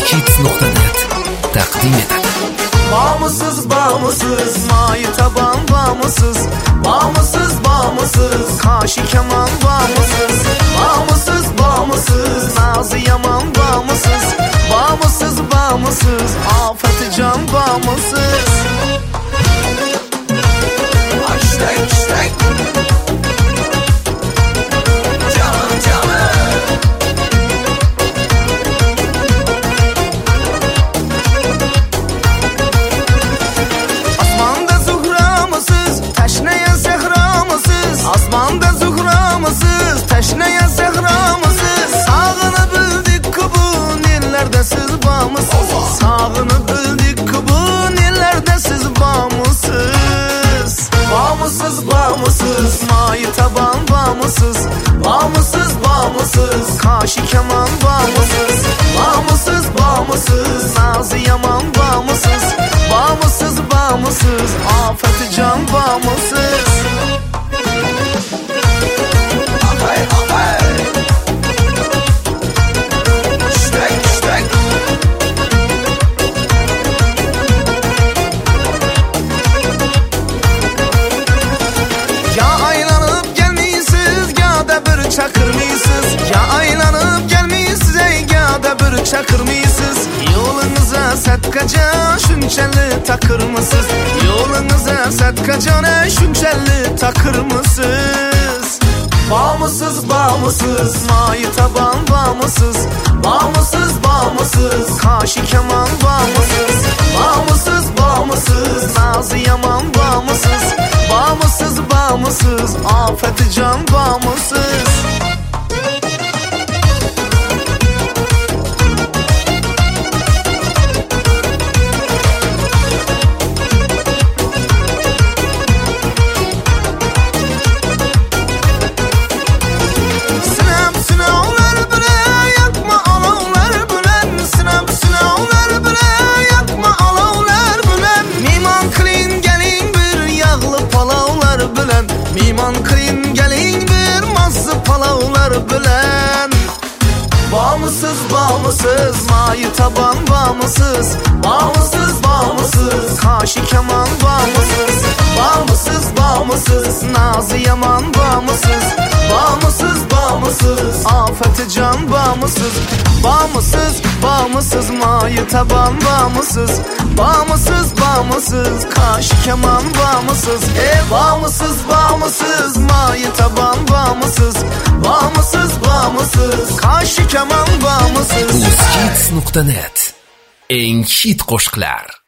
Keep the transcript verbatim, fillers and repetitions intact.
Kids nokta net takdim etadi. Bağımsız bağımsız mayı taban bağımsız, bağımsız bağımsız kaşı keman bağımsız, bağımsız bağımsız nazı yaman bağımsız, bağımsız bağımsız afeti can bağımsız. Hashtag hashtag canım canım. Asmanda zuhramısız, teşneye zehramısız, asmanda zuhramısız, teşneye zehramısız. Sağını bildik ki bu nillerde siz bağımsız, sağını bildik ki bu nillerde siz bağımsız. Bağımsız bağımsız mayı taban bağımsız, bağımsız bağımsız kaşı keman bağımsız, bağımsız bağımsız nazı yaman bağımsız, bağımsız bağımsız afeti can bağımsız. Akay akay Ştek ştek. Ya aylanıp gelmişsiz ya da bir çakırmışsız, ya aylanıp gelmişsiz ya da bir çakırmışsız. Yolunuza satkaca şunçalı takırmışsız, yolunuza satkaca ne şunçalı takırmışsız. Bağımsız bağımsız mayı taban bağımsız, bağımsız bağımsız kaşı keman bağımsız, bağımsız bağımsız nazı yaman bağımsız, bağımsız bağımsız afeti can bağımsız. Miman kıyın gelin bir mazı palavlar bilen. Bağımsız bağımsız mayı taban bağımsız, bağımsız bağımsız kaşı keman bağımsız, bağımsız bağımsız nazı yaman bağımsız, bağımsız bağımsız afeti can bağımsız. Bağımsız bağımsız mayı taban bağımsız, bağımsız bağımsız kaşı keman bağımsız. E bağımsız bağımsız mayı taban bağımsız, bağımsız bağımsız kaşı keman bağımsız. Kids nokta net en hit qo'shiqlar.